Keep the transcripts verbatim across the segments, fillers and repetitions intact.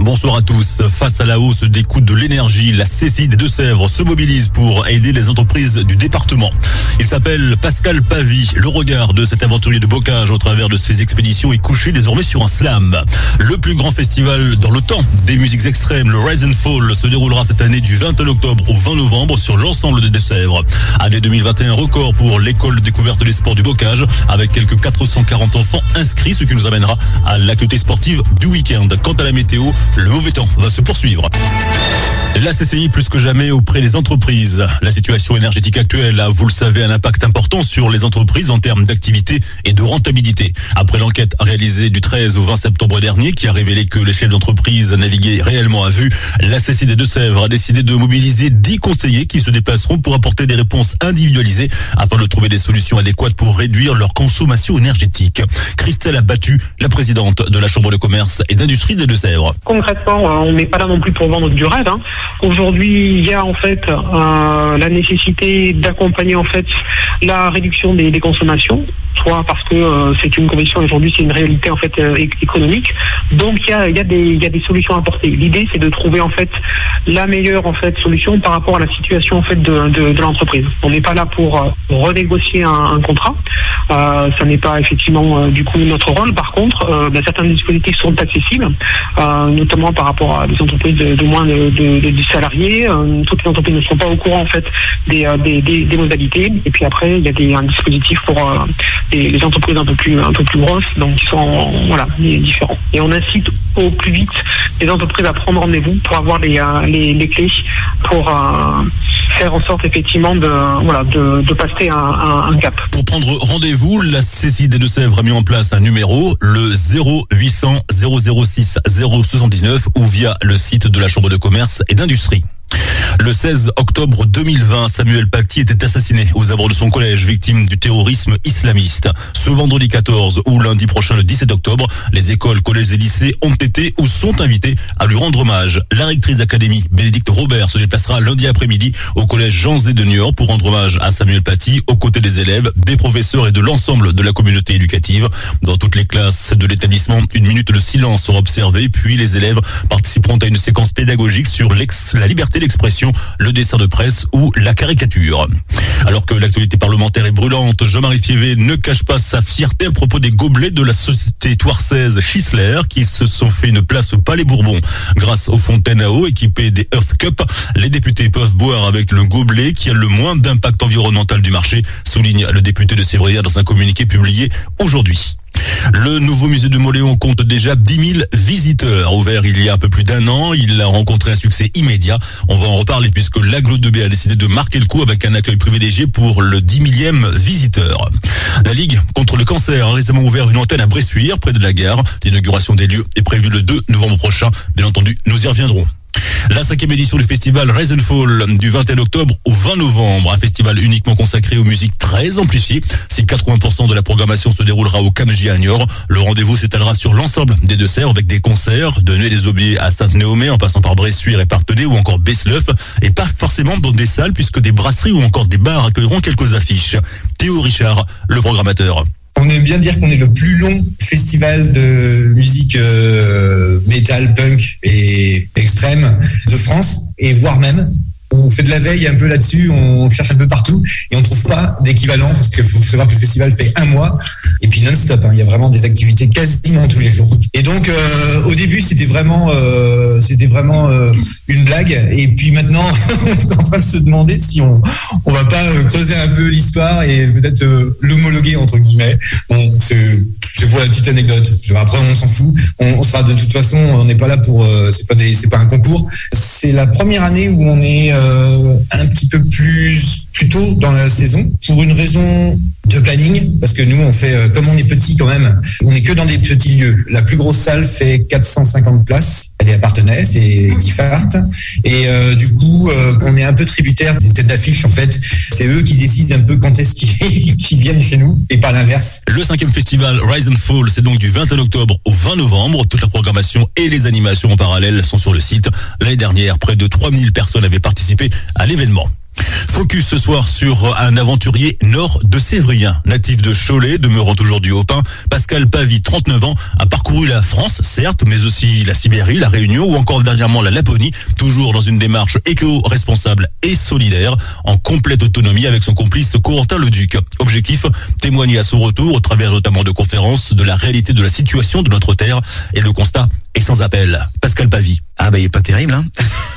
Bonsoir à tous. Face à la hausse des coûts de l'énergie, la C C I des Deux-Sèvres se mobilise pour aider les entreprises du département. Il s'appelle Pascal Pavie. Le regard de cet aventurier de bocage au travers de ses expéditions est couché désormais sur un slam. Le plus grand festival dans le temps des musiques extrêmes, le Rise and Fall, se déroulera cette année du vingt et un octobre au vingt novembre sur l'ensemble des Deux-Sèvres. Année deux mille vingt et un record pour l'école de découverte des sports du bocage avec quelques quatre cent quarante enfants inscrits, ce qui nous amènera à l'actualité sportive du week-end. Quant à la météo, le mauvais temps va se poursuivre. La C C I plus que jamais auprès des entreprises. La situation énergétique actuelle a, vous le savez, un impact important sur les entreprises en termes d'activité et de rentabilité. Après l'enquête réalisée du treize au vingt septembre dernier qui a révélé que les chefs d'entreprise naviguaient réellement à vue, la C C I des Deux-Sèvres a décidé de mobiliser dix conseillers qui se déplaceront pour apporter des réponses individualisées afin de trouver des solutions adéquates pour réduire leur consommation énergétique. Christelle Abattu, la présidente de la Chambre de commerce et d'industrie des Deux-Sèvres. Concrètement, on n'est pas là non plus pour vendre du rêve, hein. Aujourd'hui, il y a en fait euh, la nécessité d'accompagner en fait la réduction des, des consommations, soit parce que euh, c'est une condition aujourd'hui, c'est une réalité en fait euh, économique. Donc il y a, il y a des, il y a des solutions à apporter. L'idée, c'est de trouver en fait la meilleure en fait solution par rapport à la situation en fait de, de, de l'entreprise. On n'est pas là pour euh, renégocier un, un contrat. Euh, ça n'est pas effectivement euh, du coup notre rôle. Par contre, euh, ben, certains dispositifs sont accessibles, euh, notamment par rapport à des entreprises de, de moins de, de, de dix salariés. Euh, toutes les entreprises ne sont pas au courant en fait des, euh, des, des, des modalités. Et puis après, il y a des, un dispositif pour euh, les, les entreprises un peu plus un peu plus grosses, donc qui sont voilà différents. Et on incite au plus vite les entreprises à prendre rendez-vous pour avoir les euh, les, les clés pour euh, faire en sorte effectivement de voilà de, de passer un, un, un cap. Pour prendre rendez-vous, la C C I des Deux-Sèvres a mis en place un numéro, le zéro huit cents zéro zéro six zéro soixante-dix-neuf ou via le site de la Chambre de commerce et d'industrie. Le seize octobre deux mille vingt, Samuel Paty était assassiné aux abords de son collège, victime du terrorisme islamiste. Ce vendredi quatorze ou lundi prochain, le dix-sept octobre, les écoles, collèges et lycées ont été ou sont invités à lui rendre hommage. La rectrice d'académie, Bénédicte Robert, se déplacera lundi après-midi au collège Jean Zé de Niort pour rendre hommage à Samuel Paty aux côtés des élèves, des professeurs et de l'ensemble de la communauté éducative. Dans toutes les classes de l'établissement, une minute de silence sera observée, puis les élèves participeront à une séquence pédagogique sur l'ex- la liberté d'expression, le dessin de presse ou la caricature. Alors que l'actualité parlementaire est brûlante, Jean-Marie Fievé ne cache pas sa fierté à propos des gobelets de la société toirsaise Schisler qui se sont fait une place au Palais Bourbon. Grâce aux fontaines à eau équipées des Earth Cup, les députés peuvent boire avec le gobelet qui a le moins d'impact environnemental du marché, souligne le député de Sévrières dans un communiqué publié aujourd'hui. Le nouveau musée de Mauléon compte déjà dix mille visiteurs. Ouvert il y a un peu plus d'un an, il a rencontré un succès immédiat. On va en reparler puisque l'Aglo deux B a décidé de marquer le coup avec un accueil privilégié pour le dix millième visiteur. La Ligue contre le cancer a récemment ouvert une antenne à Bressuire, près de la gare. L'inauguration des lieux est prévue le deux novembre prochain. Bien entendu, nous y reviendrons. La cinquième édition du festival Rise and Fall du vingt et un octobre au vingt novembre. Un festival uniquement consacré aux musiques très amplifiées. Si quatre-vingts pour cent de la programmation se déroulera au Camji à Niort, le rendez-vous s'étalera sur l'ensemble des Deux-Sèvres avec des concerts de Nuit-les-Aubiers à Sainte-Néomée en passant par Bressuire et Parthenay ou encore Besleuf. Et pas forcément dans des salles puisque des brasseries ou encore des bars accueilleront quelques affiches. Théo Richard, le programmateur. On aime bien dire qu'on est le plus long festival de musique euh, métal, punk et extrême de France, et voire même. On fait de la veille un peu là-dessus, on cherche un peu partout et on trouve pas d'équivalent parce qu'il faut savoir que le festival fait un mois et puis non-stop. Hein, il y a vraiment des activités quasiment tous les jours. Et donc euh, au début c'était vraiment, euh, c'était vraiment euh, une blague et puis maintenant on est en train de se demander si on on va pas euh, creuser un peu l'histoire et peut-être euh, l'homologuer entre guillemets. Bon, c'est c'est pour la petite anecdote. Après on s'en fout. On, on sera de toute façon, on n'est pas là pour, euh, c'est pas des, c'est pas un concours. C'est la première année où on est euh, Euh, un petit peu plus, plus tôt dans la saison pour une raison de planning, parce que nous on fait, euh, comme on est petit quand même, on n'est que dans des petits lieux. La plus grosse salle fait quatre cent cinquante places, elle est à Parthenay, c'est Giffart, et euh, du coup euh, on est un peu tributaire des têtes d'affiche en fait. C'est eux qui décident un peu quand est-ce qu'ils, qu'ils viennent chez nous et pas l'inverse. Le cinquième festival Rise and Fall, c'est donc du vingt et un octobre au vingt novembre. Toute la programmation et les animations en parallèle sont sur le site. L'année dernière, près de trois mille personnes avaient participé à l'événement. Focus ce soir sur un aventurier nord de Sévrien, natif de Cholet, demeurant aujourd'hui au Pin. Pascal Pavie, trente-neuf ans, a parcouru la France, certes, mais aussi la Sibérie, la Réunion ou encore dernièrement la Laponie, toujours dans une démarche éco-responsable et solidaire, en complète autonomie avec son complice Corentin Leduc. Objectif, témoigner à son retour, au travers notamment de conférences, de la réalité de la situation de notre terre, et le constat est sans appel. Pascal Pavie. Ah bah il est pas terrible, hein.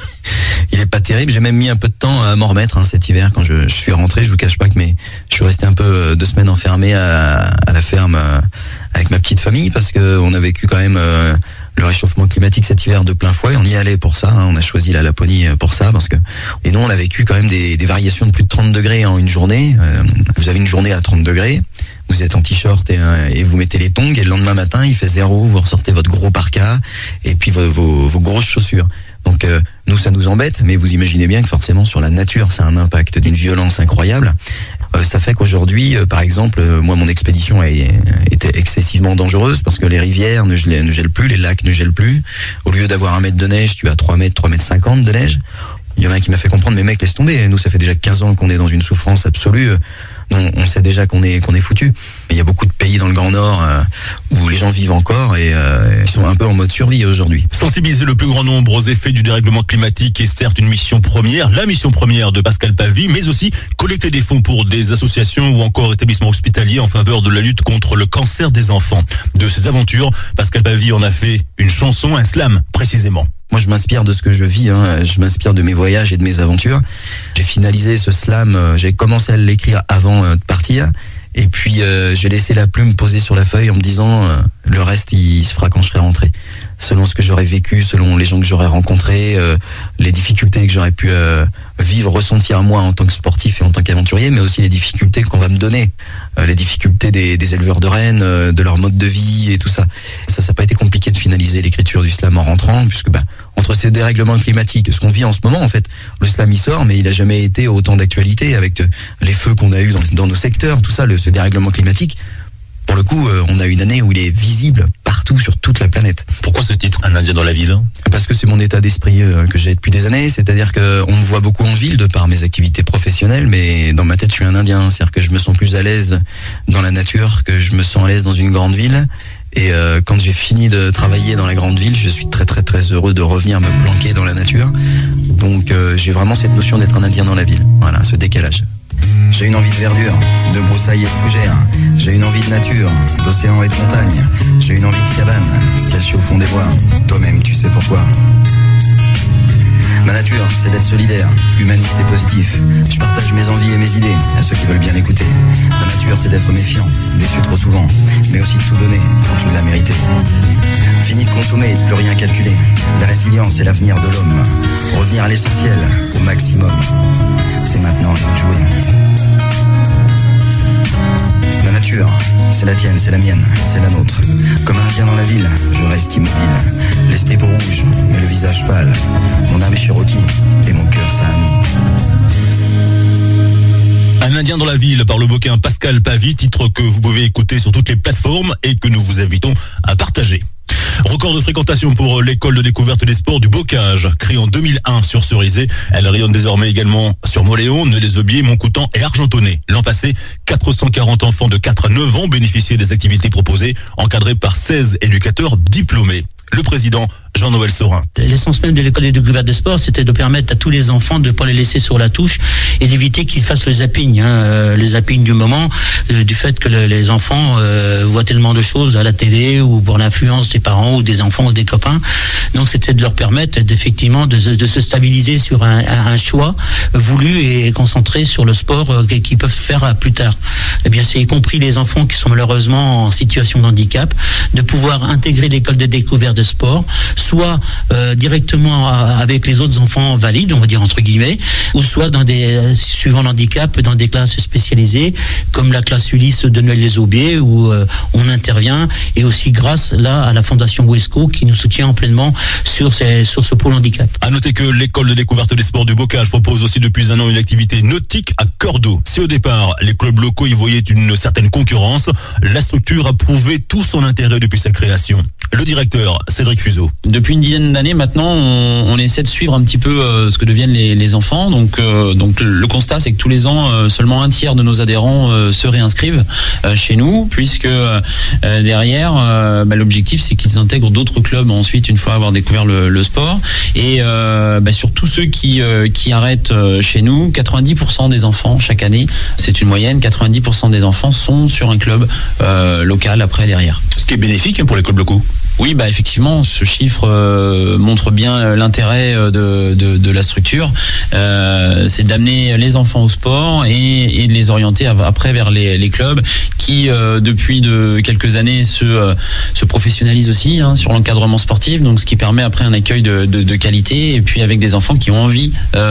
Il est pas terrible, j'ai même mis un peu de temps à m'en remettre hein, cet hiver quand je, je suis rentré, je vous cache pas que mais je suis resté un peu euh, deux semaines enfermé à, à la ferme euh, avec ma petite famille parce que on a vécu quand même euh, le réchauffement climatique cet hiver de plein fouet, on y allait pour ça, hein, on a choisi la Laponie pour ça parce que et nous on a vécu quand même des, des variations de plus de trente degrés en une journée. Euh, vous avez une journée à trente degrés, vous êtes en t-shirt et, et vous mettez les tongs et le lendemain matin il fait zéro, vous ressortez votre gros parka et puis vos, vos, vos grosses chaussures. Donc euh, nous ça nous embête, mais vous imaginez bien que forcément sur la nature ça a un impact d'une violence incroyable. Euh, ça fait qu'aujourd'hui, euh, par exemple, euh, moi mon expédition a, était excessivement dangereuse parce que les rivières ne gèlent, ne gèlent plus, les lacs ne gèlent plus. Au lieu d'avoir un mètre de neige, tu as trois mètres, trois mètres cinquante de neige. Il y en a un qui m'a fait comprendre, mais mec, laisse tomber. Nous, ça fait déjà quinze ans qu'on est dans une souffrance absolue. Nous, on sait déjà qu'on est qu'on est foutu. Il y a beaucoup de pays dans le Grand Nord euh, où les gens vivent encore et euh, ils sont un peu en mode survie aujourd'hui. Sensibiliser le plus grand nombre aux effets du dérèglement climatique est certes une mission première, la mission première de Pascal Pavie, mais aussi collecter des fonds pour des associations ou encore établissements hospitaliers en faveur de la lutte contre le cancer des enfants. De ces aventures, Pascal Pavie en a fait une chanson, un slam précisément. Moi, je m'inspire de ce que je vis, hein. Je m'inspire de mes voyages et de mes aventures. J'ai finalisé ce slam, euh, j'ai commencé à l'écrire avant euh, de partir. Et puis, euh, j'ai laissé la plume posée sur la feuille en me disant, euh, le reste, il, il se fera quand je serai rentré. Selon ce que j'aurais vécu, selon les gens que j'aurais rencontrés, euh, les difficultés que j'aurais pu euh, vivre, ressentir moi en tant que sportif et en tant qu'aventurier, mais aussi les difficultés qu'on va me donner, euh, les difficultés des, des éleveurs de rennes, euh, de leur mode de vie et tout ça. Ça, ça n'a pas été compliqué de finaliser l'écriture du slam en rentrant, puisque bah, entre ces dérèglements climatiques, ce qu'on vit en ce moment, en fait, le slam il sort, mais il a jamais été autant d'actualité avec de, les feux qu'on a eu dans, dans nos secteurs, tout ça, le, ce dérèglement climatique. Pour le coup, euh, on a une année où il est visible partout sur toute la planète. Pourquoi ce titre, Un Indien dans la ville? Parce que c'est mon état d'esprit euh, que j'ai depuis des années. C'est-à-dire que on me voit beaucoup en ville de par mes activités professionnelles, mais dans ma tête, je suis un Indien. C'est-à-dire que je me sens plus à l'aise dans la nature, que je me sens à l'aise dans une grande ville. Et euh, quand j'ai fini de travailler dans la grande ville, je suis très très très heureux de revenir me planquer dans la nature. Donc euh, j'ai vraiment cette notion d'être un Indien dans la ville. Voilà, ce décalage. J'ai une envie de verdure, de broussailles et de fougères. J'ai une envie de nature, d'océan et de montagne. J'ai une envie de cabane, cachée au fond des bois. Toi-même, tu sais pourquoi. Ma nature, c'est d'être solidaire, humaniste et positif. Je partage mes envies et mes idées à ceux qui veulent bien écouter. Ma nature, c'est d'être méfiant, déçu trop souvent, mais aussi de tout donner quand tu l'as mérité. Fini de consommer et de plus rien calculer. La résilience est l'avenir de l'homme. Revenir à l'essentiel, au maximum. C'est maintenant à nous de jouer. La nature, c'est la tienne, c'est la mienne, c'est la nôtre. Comme un indien dans la ville, je reste immobile. L'esprit peau rouge, mais le visage pâle. Mon âme est Cherokee et mon cœur Sahami. Un Indien dans la ville par le bouquin Pascal Pavie, titre que vous pouvez écouter sur toutes les plateformes et que nous vous invitons à partager. Record de fréquentation pour l'école de découverte des sports du Bocage, créée en deux mille un sur Cerisay. Elle rayonne désormais également sur Moléon, Neulé-les-Aubiers, Montcoutan et Argentonais. L'an passé, quatre cent quarante enfants de quatre à neuf ans bénéficiaient des activités proposées, encadrées par seize éducateurs diplômés. Le président Jean-Noël Saurin. L'essence même de l'école de découverte des sports, c'était de permettre à tous les enfants de ne pas les laisser sur la touche et d'éviter qu'ils fassent le zapping, hein, euh, le zapping du moment, euh, du fait que le, les enfants euh, voient tellement de choses à la télé ou pour l'influence des parents ou des enfants ou des copains. Donc c'était de leur permettre effectivement de, de se stabiliser sur un, un choix voulu et concentré sur le sport euh, qu'ils peuvent faire plus tard. Eh bien, c'est y compris les enfants qui sont malheureusement en situation de handicap, de pouvoir intégrer l'école de découverte de sport, soit euh, directement avec les autres enfants valides, on va dire entre guillemets, ou soit dans des, suivant l'handicap, dans des classes spécialisées, comme la classe Ulysse de Neulé-les-Aubiers, où euh, on intervient, et aussi grâce là à la Fondation Wesco qui nous soutient pleinement sur, ces, sur ce pôle handicap. À noter que l'école de découverte des sports du Bocage propose aussi depuis un an une activité nautique à cœur d'eau. Si au départ, les clubs locaux y voyaient une certaine concurrence, la structure a prouvé tout son intérêt depuis sa création. Le directeur, Cédric Fuseau. Depuis une dizaine d'années maintenant, on, on essaie de suivre un petit peu euh, ce que deviennent les, les enfants. Donc, euh, donc le constat, c'est que tous les ans, euh, seulement un tiers de nos adhérents euh, se réinscrivent euh, chez nous, puisque euh, derrière, euh, bah, l'objectif, c'est qu'ils intègrent d'autres clubs ensuite, une fois avoir découvert le, le sport. Et euh, bah, sur tous ceux qui, euh, qui arrêtent euh, chez nous, quatre-vingt-dix pour cent des enfants chaque année, c'est une moyenne, quatre-vingt-dix pour cent des enfants sont sur un club euh, local après derrière. Ce qui est bénéfique hein, pour les clubs locaux. Oui, bah effectivement, ce chiffre euh, montre bien l'intérêt de, de, de la structure. Euh, c'est d'amener les enfants au sport et, et de les orienter après vers les, les clubs qui, euh, depuis de quelques années, se, euh, se professionnalisent aussi hein, sur l'encadrement sportif. Donc, ce qui permet après un accueil de, de, de qualité et puis avec des enfants qui ont envie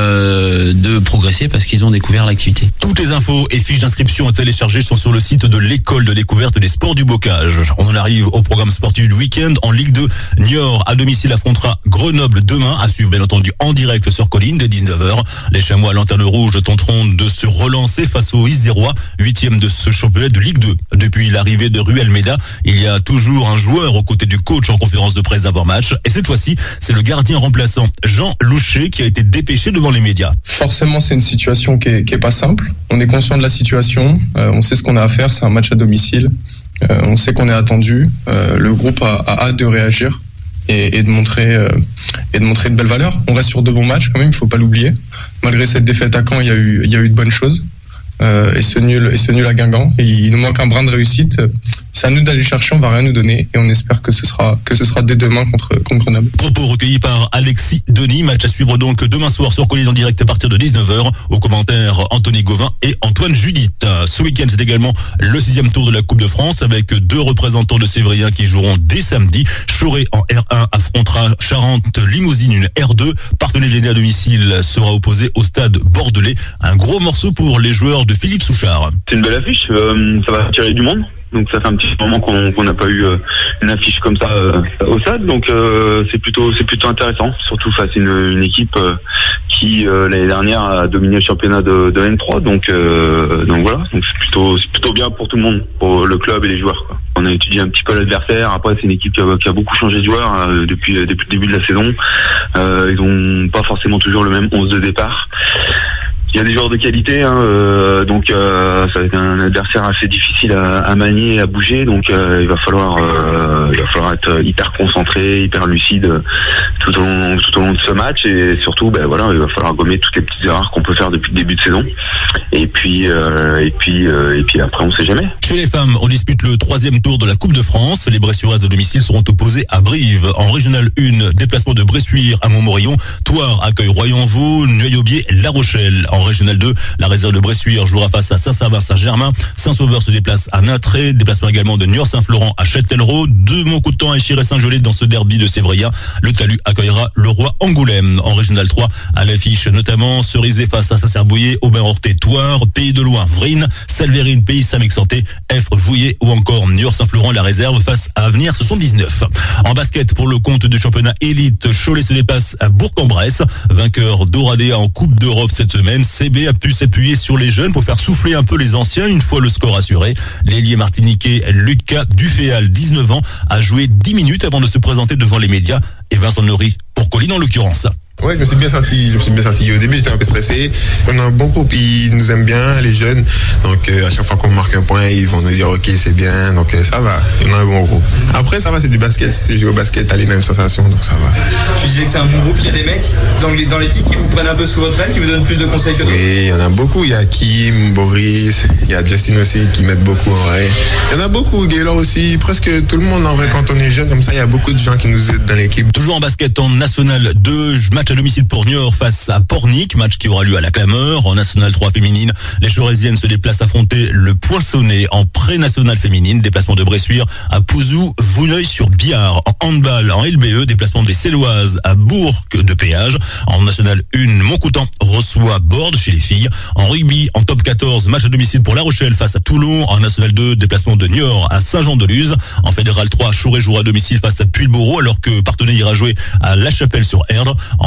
euh, de progresser parce qu'ils ont découvert l'activité. Toutes les infos et fiches d'inscription à télécharger sont sur le site de l'école de découverte des sports du bocage. On en arrive au programme sportif du week-end. En Ligue deux, Niort à domicile affrontera Grenoble demain, à suivre bien entendu en direct sur Colline dès dix-neuf heures. Les Chamois Lanterne Rouge tenteront de se relancer face aux Isérois, huitième de ce championnat de Ligue deux. Depuis l'arrivée de Ruel Meda, il y a toujours un joueur aux côtés du coach en conférence de presse d'avant-match. Et cette fois-ci, c'est le gardien remplaçant Jean Louchet qui a été dépêché devant les médias. Forcément, c'est une situation qui est, qui est pas simple. On est conscient de la situation, euh, on sait ce qu'on a à faire, c'est un match à domicile. Euh, on sait qu'on est attendu. Euh, le groupe a, a hâte de réagir et, et de montrer euh, et de montrer de belles valeurs. On reste sur de bons matchs quand même, il faut pas l'oublier. Malgré cette défaite à Caen, il y a eu il y a eu de bonnes choses. Euh, et ce nul et ce nul à Guingamp. Et il nous manque un brin de réussite. C'est à nous d'aller chercher, on va rien nous donner et on espère que ce sera que ce sera dès demain contre contre Grenoble. Propos recueillis par Alexis Denis. Match à suivre donc demain soir sur Colline en direct à partir de dix-neuf heures. Aux commentaires Anthony Gauvin et Antoine Judith. Ce week-end c'est également le sixième tour de la Coupe de France avec deux représentants de Sévrien qui joueront dès samedi. Choré en R un affrontera Charente Limousine une R deux. Partenay-Viennet à domicile sera opposé au stade bordelais. Un gros morceau pour les joueurs de Philippe Souchard. C'est une belle affiche, euh, ça va attirer du monde. Donc ça fait un petit moment qu'on qu'on n'a pas eu euh, une affiche comme ça euh, au stade, donc euh, c'est plutôt c'est plutôt intéressant, surtout face à une, une équipe euh, qui euh, l'année dernière a dominé le championnat de, de N trois, donc euh, donc voilà, donc c'est plutôt c'est plutôt bien pour tout le monde, pour le club et les joueurs, quoi. On a étudié un petit peu l'adversaire. Après, c'est une équipe qui a, qui a beaucoup changé de joueurs euh, depuis depuis le début de la saison. Euh, ils ont pas forcément toujours le même onze de départ. Il y a des joueurs de qualité, hein, euh, donc euh, ça va être un adversaire assez difficile à, à manier, à bouger, donc euh, il va falloir, euh, il va falloir être hyper concentré, hyper lucide tout au long, tout au long de ce match, et surtout, ben voilà, il va falloir gommer toutes les petites erreurs qu'on peut faire depuis le début de saison. Et puis, euh, et puis, euh, et puis après, on sait jamais. Chez les femmes, on dispute le troisième tour de la Coupe de France. Les Bressuiroises à domicile seront opposées à Brive. En Régional un, déplacement de Bressuire à Montmorillon. Thouars accueille Royan-Vaux, Nueil-Aubier, La Rochelle. En Régional deux, la réserve de Bressuire jouera face à Saint-Savin-Saint-Germain. Saint-Sauveur se déplace à Natré. Déplacement également de Niort-Saint-Florent à Châtellerault. De Montcoutan à Chiré-Saint-Gelais dans ce derby de Sévria. Le Talus accueillera le Roi Angoulême. En Régional trois, à l'affiche notamment Cerizé face à Saint-Cerbouillet, Aubin-Horté, Thouars, Pays de Loing, Vrines, Salvérine, Pays Saint-Mexanté, Effre, Vouillé ou encore Niort-Saint-Florent, la réserve face à Avenir soixante-dix-neuf. En basket, pour le compte du championnat élite, Cholet se déplace à Bourg-en-Bresse, vainqueur d'Oradea en Coupe d'Europe cette semaine. C B a pu s'appuyer sur les jeunes pour faire souffler un peu les anciens une fois le score assuré. L'ailier martiniquais Lucas Duféal, dix-neuf ans, a joué dix minutes avant de se présenter devant les médias, et Vincent Nory pour Colline en l'occurrence. Ouais, je me suis bien senti, je me suis bien senti. Au début, j'étais un peu stressé. On a un bon groupe, ils nous aiment bien, les jeunes. Donc, euh, à chaque fois qu'on marque un point, ils vont nous dire, ok, c'est bien. Donc, euh, ça va. On a un bon groupe. Après, ça va, c'est du basket. Si c'est jouer au basket, t'as les mêmes sensations, donc ça va. Tu disais que c'est un bon groupe. Il y a des mecs dans l'équipe qui vous prennent un peu sous votre aile, qui vous donnent plus de conseils que d'autres. Oui, il y en a beaucoup. Il y a Kim, Boris, il y a Justin aussi qui m'aide beaucoup en vrai. Il y en a beaucoup. Gaylor aussi. Presque tout le monde en vrai. Quand on est jeune comme ça, il y a beaucoup de gens qui nous aident dans l'équipe. Toujours en basket en National deux, match à domicile pour Niort face à Pornic, match qui aura lieu à la Clameur. En National trois féminine, les Chorésiennes se déplacent affronter le Poinçonnet. En pré-nationale féminine, déplacement de Bressuire à Pouzou, Vouneuil-sur-Biard. En handball, en L B E, déplacement des Céloises à Bourg de Péage. En National un, Montcoutan reçoit Borde chez les filles. En rugby, en top quatorze, match à domicile pour La Rochelle face à Toulon. En National deux, déplacement de Niort à Saint-Jean-de-Luz. En Fédéral trois, Choré jouera à domicile face à Puyl-Bourreau alors que Partenay ira jouer à La Chapelle-sur-Erdre. En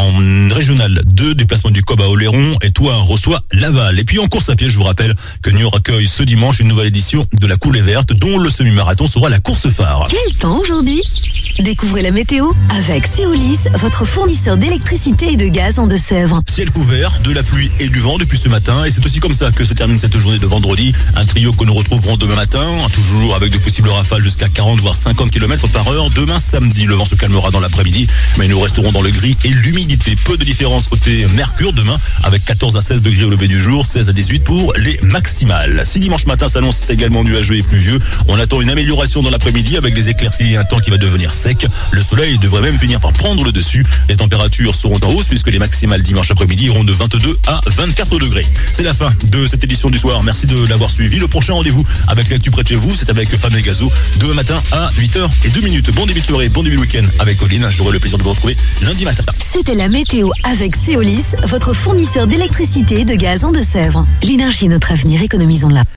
en régional deux, déplacement du Cob à Oléron et Thouars reçoit Laval. Et puis en course à pied, je vous rappelle que Niort accueille ce dimanche une nouvelle édition de la Coulée Verte, dont le semi-marathon sera la course phare. Quel temps aujourd'hui? Découvrez la météo avec Céolis, votre fournisseur d'électricité et de gaz en Deux-Sèvres. Ciel couvert, de la pluie et du vent depuis ce matin, et c'est aussi comme ça que se termine cette journée de vendredi. Un trio que nous retrouverons demain matin, toujours avec de possibles rafales jusqu'à quarante voire cinquante kilomètres par heure. Demain samedi, le vent se calmera dans l'après-midi, mais nous resterons dans le gris et l'humidité. Peu de différence côté mercure demain, avec quatorze à seize degrés au lever du jour, seize à dix-huit pour les maximales. Si dimanche matin s'annonce également nuageux et pluvieux, on attend une amélioration dans l'après-midi avec des éclaircies et un temps qui va devenir sec. Le soleil devrait même finir par prendre le dessus. Les températures seront en hausse puisque les maximales dimanche après-midi iront de vingt-deux à vingt-quatre degrés. C'est la fin de cette édition du soir. Merci de l'avoir suivi. Le prochain rendez-vous avec l'actu près de chez vous, c'est avec Femme et Gazo, demain matin à huit heures deux minutes. Bon début de soirée, bon début de week-end avec Colline. J'aurai le plaisir de vous retrouver lundi matin. C'était la météo avec Céolis, votre fournisseur d'électricité et de gaz en Deux-Sèvres. L'énergie est notre avenir, économisons-la.